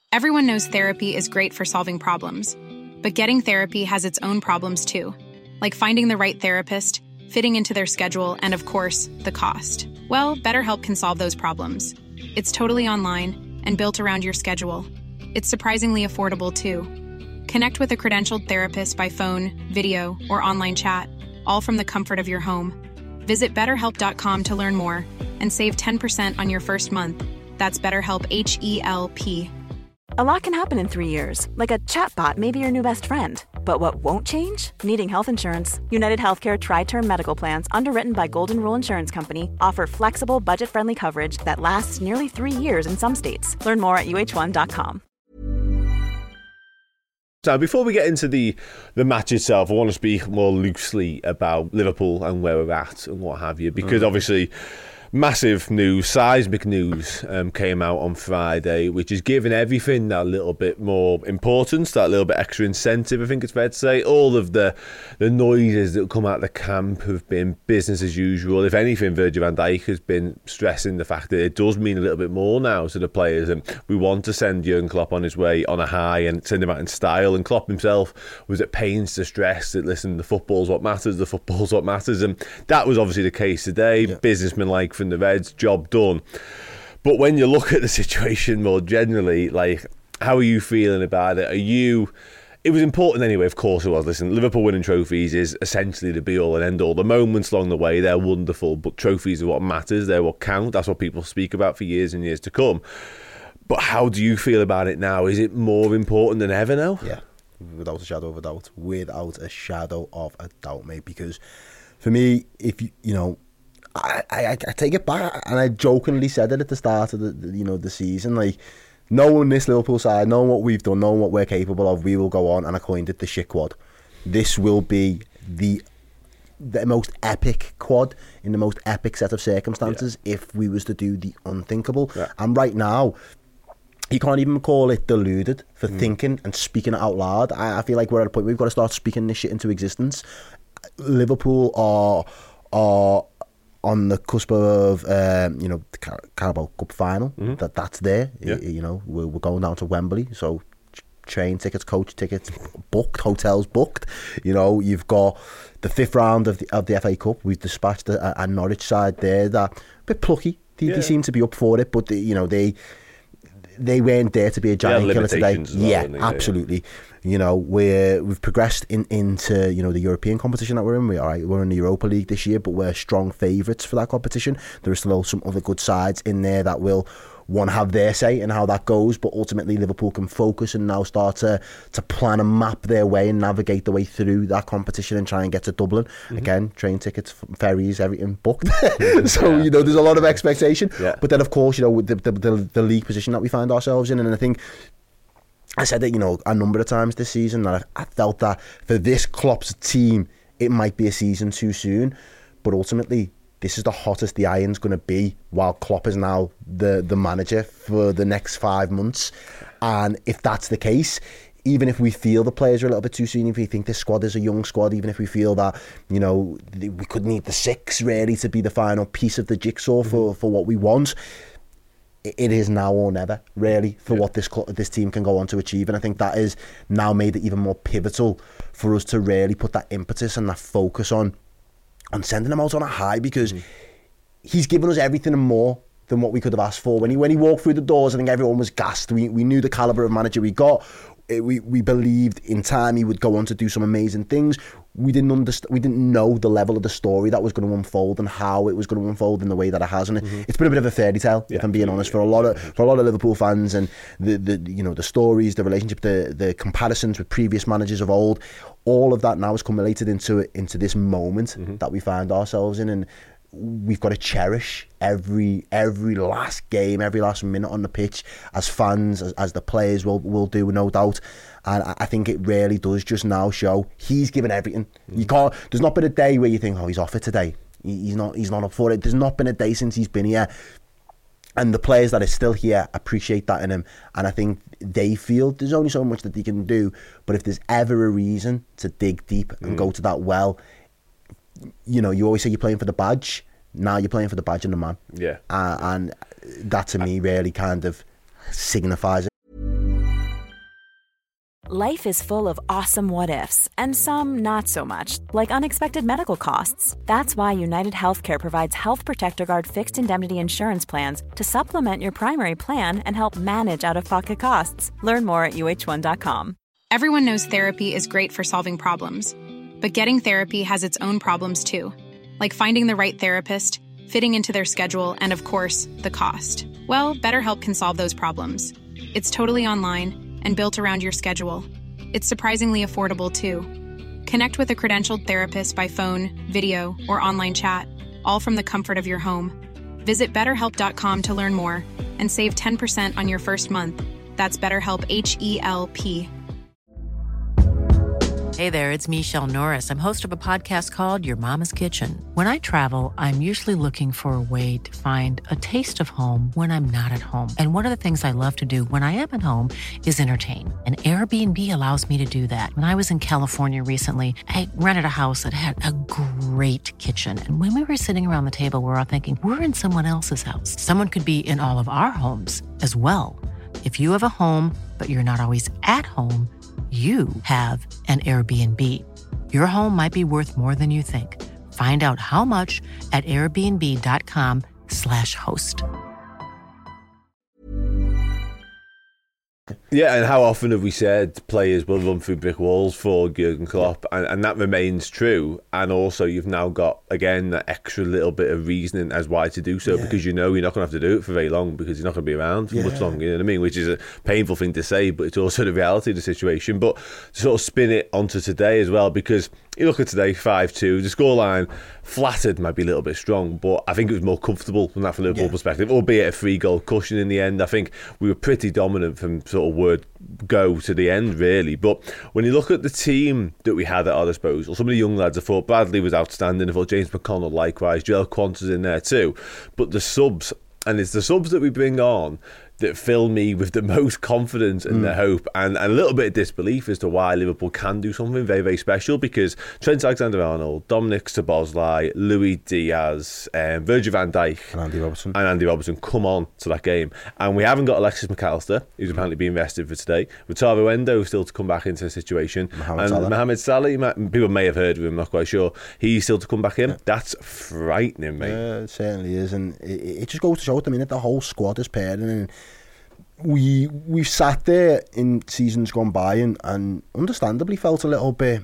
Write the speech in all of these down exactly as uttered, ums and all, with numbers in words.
Everyone knows therapy is great for solving problems, but getting therapy has its own problems too, like finding the right therapist, fitting into their schedule, and of course, the cost. Well, BetterHelp can solve those problems. It's totally online and built around your schedule. It's surprisingly affordable too. Connect with a credentialed therapist by phone, video, or online chat, all from the comfort of your home. Visit better help dot com to learn more and save ten percent on your first month. That's BetterHelp, H E L P. A lot can happen in three years, like a chatbot may be your new best friend. But what won't change? Needing health insurance. United Healthcare Tri-Term Medical Plans, underwritten by Golden Rule Insurance Company, offer flexible, budget-friendly coverage that lasts nearly three years in some states. Learn more at U H one dot com. So before we get into the, the match itself, I want to speak more loosely about Liverpool and where we're at and what have you, because mm. obviously massive news, seismic news um, came out on Friday, which is giving everything that little bit more importance, that little bit extra incentive, I think it's fair to say. All of the the noises that come out of the camp have been business as usual. If anything, Virgil van Dijk has been stressing the fact that it does mean a little bit more now to the players, and we want to send Jurgen Klopp on his way on a high and send him out in style. And Klopp himself was at pains to stress that, listen, the football's what matters, the football's what matters, and that was obviously the case today. Yeah. Businessman-like from the Reds, job done. But when you look at the situation more generally, like, how are you feeling about it? Are you... It was important anyway, of course it was. Listen, Liverpool winning trophies is essentially the be-all and end-all. The moments along the way, they're wonderful, but trophies are what matters. They're what count. That's what people speak about for years and years to come. But how do you feel about it now? Is it more important than ever now? Yeah, without a shadow of a doubt. Without a shadow of a doubt, mate. Because for me, if you, you know, I, I, I take it back, and I jokingly said it at the start of the, the you know the season, like, knowing this Liverpool side, knowing what we've done, knowing what we're capable of, we will go on, and I coined it the shit quad. This will be the the most epic quad in the most epic set of circumstances yeah. if we was to do the unthinkable. Yeah. And right now, you can't even call it deluded for mm. thinking and speaking it out loud. I, I feel like we're at a point where we've got to start speaking this shit into existence. Liverpool are are on the cusp of um, you know the Car- Carabao Cup final. Mm-hmm. That that's there. Yeah. You, you know we're, we're going down to Wembley, so train tickets, coach tickets booked, hotels booked. You know you've got the fifth round of the of the F A Cup. We've dispatched a, a Norwich side there that a bit plucky. They, yeah. they seem to be up for it, but they, you know they they weren't there to be a giant yeah, killer today. Well, yeah, absolutely. Yeah. You know, we're, we've progressed in, into, you know, the European competition that we're in. We, all right, we're in the Europa League this year, but we're strong favourites for that competition. There are still some other good sides in there that will, one, have their say in how that goes, but ultimately Liverpool can focus and now start to, to plan and map their way and navigate the way through that competition and try and get to Dublin. Mm-hmm. Again, train tickets, ferries, everything booked. So, yeah. you know, there's a lot of expectation. Yeah. But then, of course, you know, with the, the, the, the league position that we find ourselves in, and I think I said that, you know, a number of times this season that I, I felt that for this Klopp's team, it might be a season too soon. But ultimately, this is the hottest the iron's going to be while Klopp is now the, the manager for the next five months. And if that's the case, even if we feel the players are a little bit too soon, if we think this squad is a young squad, even if we feel that, you know, we could need the six really to be the final piece of the jigsaw for, for what we want, it is now or never, really, for yeah. what this this team can go on to achieve. And I think that is now made it even more pivotal for us to really put that impetus and that focus on on sending him out on a high, because mm. he's given us everything and more than what we could have asked for. When he when he walked through the doors, I think everyone was gassed. We we knew the calibre of manager we got. We we believed in time he would go on to do some amazing things. We didn't understand. We didn't know the level of the story that was going to unfold and how it was going to unfold in the way that it has. And mm-hmm. it's been a bit of a fairy tale, yeah, if I'm being honest, for a lot of for a lot of Liverpool fans. And the, the you know the stories, the relationship, the the comparisons with previous managers of old, all of that now has cumulated into into this moment mm-hmm. that we find ourselves in. And we've got to cherish every every last game, every last minute on the pitch, as fans, as, as the players will will do, no doubt. And I think it really does just now show he's given everything. Mm. You can't. There's not been a day where you think, oh, he's off it today. He's not. He's not up for it. There's not been a day since he's been here. And the players that are still here appreciate that in him. And I think they feel there's only so much that they can do. But if there's ever a reason to dig deep and mm. go to that well, you know, you always say you're playing for the badge. Now you're playing for the badge and the man. Yeah. Uh, and that to me really kind of signifies it. Life is full of awesome what-ifs, and some not so much, like unexpected medical costs. That's why United Healthcare provides Health Protector Guard fixed indemnity insurance plans to supplement your primary plan and help manage out-of-pocket costs. Learn more at U H one dot com. Everyone knows therapy is great for solving problems, but getting therapy has its own problems too, like finding the right therapist, fitting into their schedule, and of course, the cost. Well, BetterHelp can solve those problems. It's totally online and built around your schedule. It's surprisingly affordable, too. Connect with a credentialed therapist by phone, video, or online chat, all from the comfort of your home. Visit better help dot com to learn more and save ten percent on your first month. That's BetterHelp, H E L P. Hey there, it's Michelle Norris. I'm host of a podcast called Your Mama's Kitchen. When I travel, I'm usually looking for a way to find a taste of home when I'm not at home. And one of the things I love to do when I am at home is entertain. And Airbnb allows me to do that. When I was in California recently, I rented a house that had a great kitchen. And when we were sitting around the table, we were all thinking, we're in someone else's house. Someone could be in all of our homes as well. If you have a home, but you're not always at home, you have an Airbnb. Your home might be worth more than you think. Find out how much at airbnb dot com slash host. Yeah, and how often have we said players will run through brick walls for Jurgen Klopp, and, and that remains true. And also, you've now got, again, that extra little bit of reasoning as why to do so, yeah. because you know you're not going to have to do it for very long, because you're not going to be around for yeah. much longer, you know what I mean? Which is a painful thing to say, but it's also the reality of the situation. But to sort of spin it onto today as well, because you look at today, five two, the scoreline, flattered might be a little bit strong, but I think it was more comfortable from that from Liverpool yeah. perspective, albeit a three-goal cushion in the end. I think we were pretty dominant from sort of word go to the end, really. But when you look at the team that we had at our disposal, some of the young lads, I thought Bradley was outstanding. I thought James McConnell likewise. Joel Quanta's in there too. But the subs, and it's the subs that we bring on that fill me with the most confidence and mm. the hope and, and a little bit of disbelief as to why Liverpool can do something very, very special, because Trent Alexander-Arnold, Dominic Szoboszlai, Louis Diaz, um, Virgil van Dijk and Andy Robertson and Andy Robertson come on to that game. And we haven't got Alexis McAllister, who's apparently being rested for today. Wataru Endo still to come back into the situation. Mohamed and Salah. Mohamed Salah, people may have heard of him, I'm not quite sure. He's still to come back in. Yeah. That's frightening, mate. Yeah, it certainly is. And it, it just goes to show at the minute the whole squad is pairing, and we we've sat there in seasons gone by and, and understandably felt a little bit,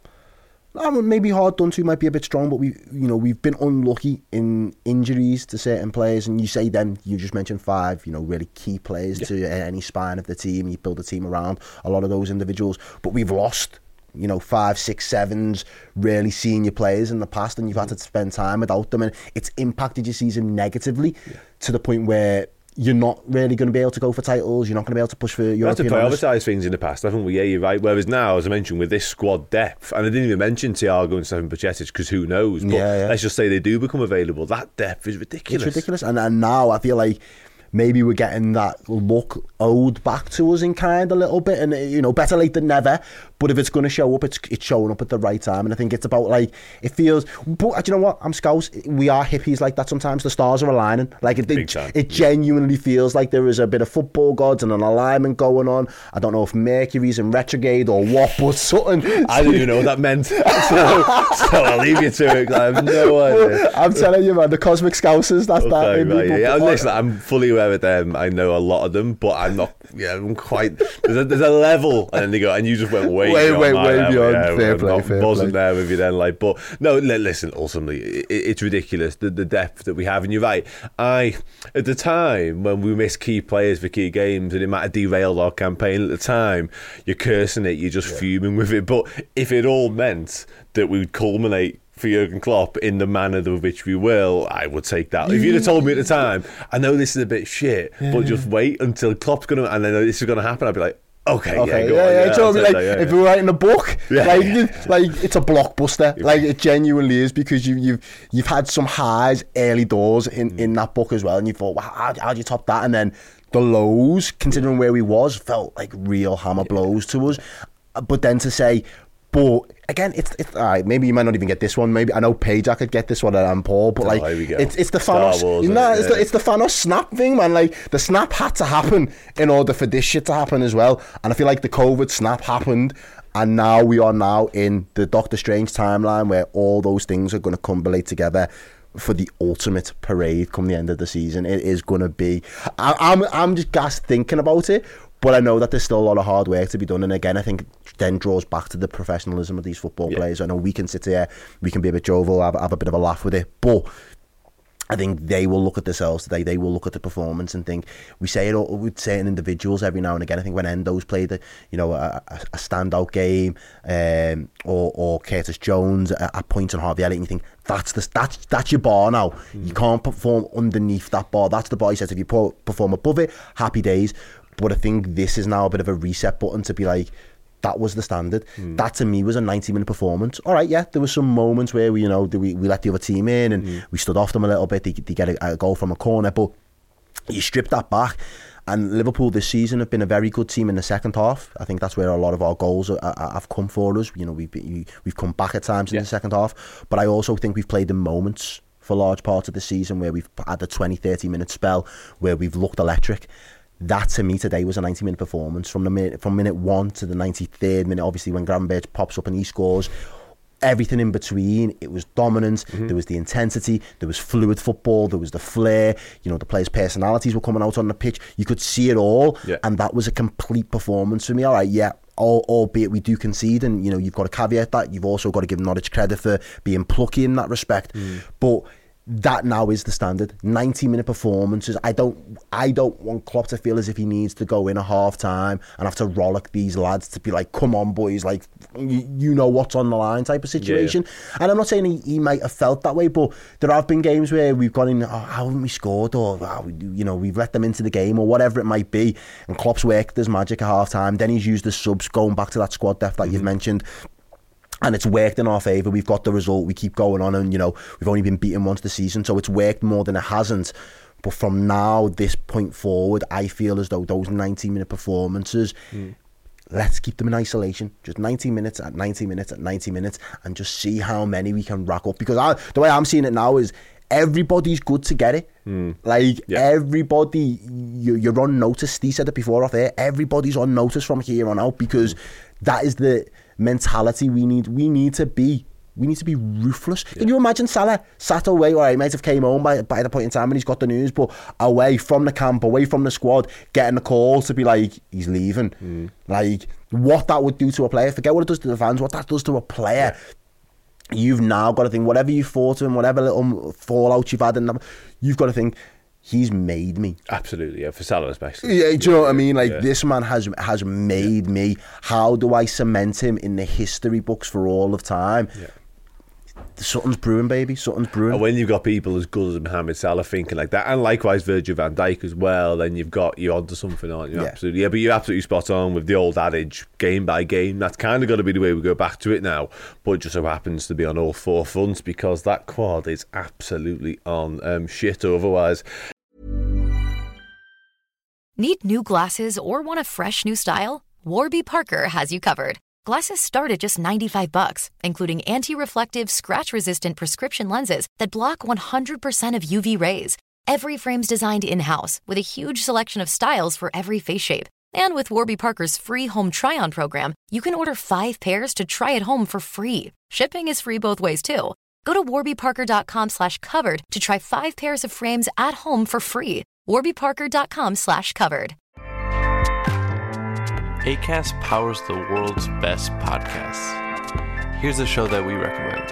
maybe hard done to might be a bit strong, but we you know we've been unlucky in injuries to certain players. And you say them, you just mentioned five, you know, really key players yeah. to any spine of the team. You build a team around a lot of those individuals, but we've lost, you know, five, six, sevens, really senior players in the past, and you've had to spend time without them, and it's impacted your season negatively yeah. to the point where you're not really going to be able to go for titles. You're not going to be able to push for European honours. To prioritise things in the past, haven't we? Yeah, you're right. Whereas now, as I mentioned, with this squad depth, and I didn't even mention Thiago and Stefan Bajcetic, because who knows? But yeah, yeah. let's just say they do become available. That depth is ridiculous. It's ridiculous. And, and now I feel like maybe we're getting that look owed back to us in kind a little bit. And, you know, better late than never. But if it's going to show up, it's it's showing up at the right time. And I think it's about, like, it feels... But do you know what? I'm Scouse. We are hippies like that sometimes. The stars are aligning. Like, it, it, it genuinely feels like there is a bit of football gods and an alignment going on. I don't know if Mercury's in retrograde or what, but something... I didn't even know what that meant. so, so I'll leave you to it, 'cause I have no idea. I'm telling you, man, the cosmic Scousers, that's okay, that. Right, yeah, yeah. Listen, I'm fully aware of them. I know a lot of them, but I'm not... Yeah, I'm quite... There's a, there's a level, and then they go, and you just went way Way, way, way level, beyond. Yeah, fair I'm play, not, fair wasn't play. there with you then, like, but no, listen, ultimately, it, it's ridiculous, the, the depth that we have, and you're right. I, at the time, when we missed key players for key games, and it might have derailed our campaign at the time, you're cursing it, you're just yeah. fuming with it, but if it all meant that we would culminate for Jurgen Klopp in the manner of which we will, I would take that. If you'd have told me at the time, I know this is a bit shit, yeah. but just wait until Klopp's going to, and I know this is going to happen, I'd be like, okay, okay, yeah, go yeah, on, yeah. yeah, So, like, that, yeah, if yeah. we were writing a book, yeah. like, like it's a blockbuster. Like, it genuinely is, because you, you've you've had some highs early doors in, mm. in that book as well, and you thought, well, how how do you top that? And then the lows, considering where we was, felt like real hammer blows to us. But then to say, But again, it's, it's all right, maybe you might not even get this one. Maybe I know Paige, I could get this one and Paul, but oh, like it's it's the Thanos, Wars, nah, it? it's, yeah. the, it's the Thanos snap thing, man. Like the snap had to happen in order for this shit to happen as well. And I feel like the COVID snap happened, and now we are now in the Doctor Strange timeline where all those things are going to combine together for the ultimate parade come the end of the season. It is going to be. I, I'm I'm just gassed thinking about it. But I know that there's still a lot of hard work to be done. And again, I think then draws back to the professionalism of these football yeah. players. I know we can sit here, we can be a bit jovial, have, have a bit of a laugh with it. But I think they will look at themselves today. They will look at the performance and think, we say it all with certain individuals every now and again. I think when Endo's played a, you know, a, a standout game, um, or, or Curtis Jones at, at points on Harvey Elliott, and you think, that's the that's that's your bar now. Mm. You can't perform underneath that bar. That's the bar. He says if you perform above it, happy days. But I think this is now a bit of a reset button to be like, that was the standard. Mm. That to me was a ninety minute performance. All right, yeah, there were some moments where we, you know, we, we let the other team in and mm. we stood off them a little bit. They, they get a, a goal from a corner, but you strip that back. And Liverpool this season have been a very good team in the second half. I think that's where a lot of our goals are, are, have come for us. You know, we've we've come back at times in yeah. the second half. But I also think we've played in moments for large parts of the season where we've had a twenty, thirty minute spell where we've looked electric. That to me today was a ninety minute performance from the minute, from minute one to the ninety-third minute. Obviously when Gravenberch pops up and he scores, everything in between, it was dominant. Mm-hmm. There was the intensity, there was fluid football, there was the flair, you know, the players' personalities were coming out on the pitch. You could see it all, yeah. and that was a complete performance for me. All right, yeah, all, albeit we do concede, and you know, you've got to caveat that. You've also got to give Norwich credit for being plucky in that respect. Mm. But that now is the standard. ninety minute performances. I don't I don't want Klopp to feel as if he needs to go in a half time and have to rollick these lads to be like, come on boys, like you, you know what's on the line type of situation. Yeah, yeah. And I'm not saying he, he might have felt that way, but there have been games where we've gone in, oh, how haven't we scored, or oh, you know, we've let them into the game, or whatever it might be, and Klopp's worked his magic at half time. Then he's used the subs, going back to that squad depth that mm-hmm. you've mentioned, and it's worked in our favour. We've got the result, we keep going on, and you know, we've only been beaten once this season, so it's worked more than it hasn't. But from now, this point forward, I feel as though those ninety minute performances, mm. let's keep them in isolation. Just ninety minutes at ninety minutes at ninety minutes, and just see how many we can rack up. Because I, the way I'm seeing it now is everybody's good to get it. Mm. Like yeah. everybody, you, you're on notice. Steve said it before off air. Everybody's on notice from here on out, because mm. that is the mentality we need. We need to be. We need to be ruthless. Yeah. Can you imagine Salah sat away? All right, he might have came home by by the point in time when he's got the news, but away from the camp, away from the squad, getting a call to be like, he's leaving. Mm. Like, what that would do to a player. Forget what it does to the fans, what that does to a player. Yeah. You've now got to think, whatever you thought to him, whatever little fallout you've had, and you've got to think, he's made me. Absolutely, yeah, for Salah especially. Yeah, do you know what I mean? Like, yeah. this man has has made yeah. me. How do I cement him in the history books for all of time? Yeah. Something's brewing, baby. Something's brewing. And when you've got people as good as Mohamed Salah thinking like that, and likewise Virgil van Dijk as well, then you've got, you're onto something, aren't you? Yeah. Absolutely. Yeah, but you're absolutely spot on with the old adage, game by game. That's kind of got to be the way we go back to it now. But it just so happens to be on all four fronts, because that quad is absolutely on um, shit otherwise. Need new glasses or want a fresh new style? Warby Parker has you covered. Glasses start at just ninety-five bucks, including anti-reflective, scratch-resistant prescription lenses that block one hundred percent of U V rays. Every frame's designed in-house with a huge selection of styles for every face shape. And with Warby Parker's free home try-on program, you can order five pairs to try at home for free. Shipping is free both ways, too. Go to warbyparker.com slash covered to try five pairs of frames at home for free. warbyparker.com slash covered. Acast powers the world's best podcasts. Here's a show that we recommend.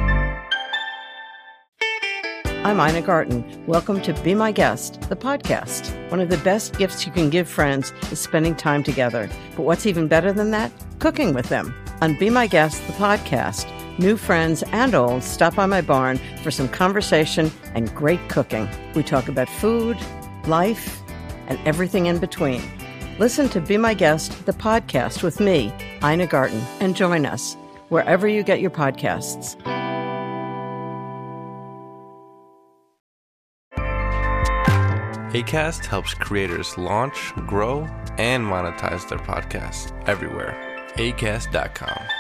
I'm Ina Garten. Welcome to Be My Guest, the podcast. One of the best gifts you can give friends is spending time together. But what's even better than that? Cooking with them. On Be My Guest, the podcast, new friends and old stop by my barn for some conversation and great cooking. We talk about food, life, and everything in between. Listen to Be My Guest, the podcast with me, Ina Garten, and join us wherever you get your podcasts. Acast helps creators launch, grow, and monetize their podcasts everywhere. acast dot com.